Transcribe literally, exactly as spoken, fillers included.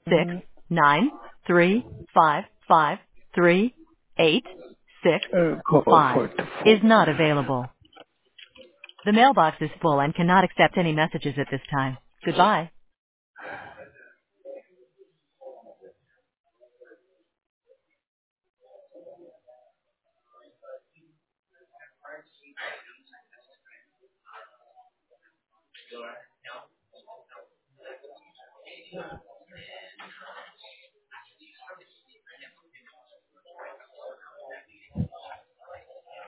six Mm, nine three five five three eight six uh, go five for the is phone. not available. The mailbox is full and cannot accept any messages at this time. Goodbye.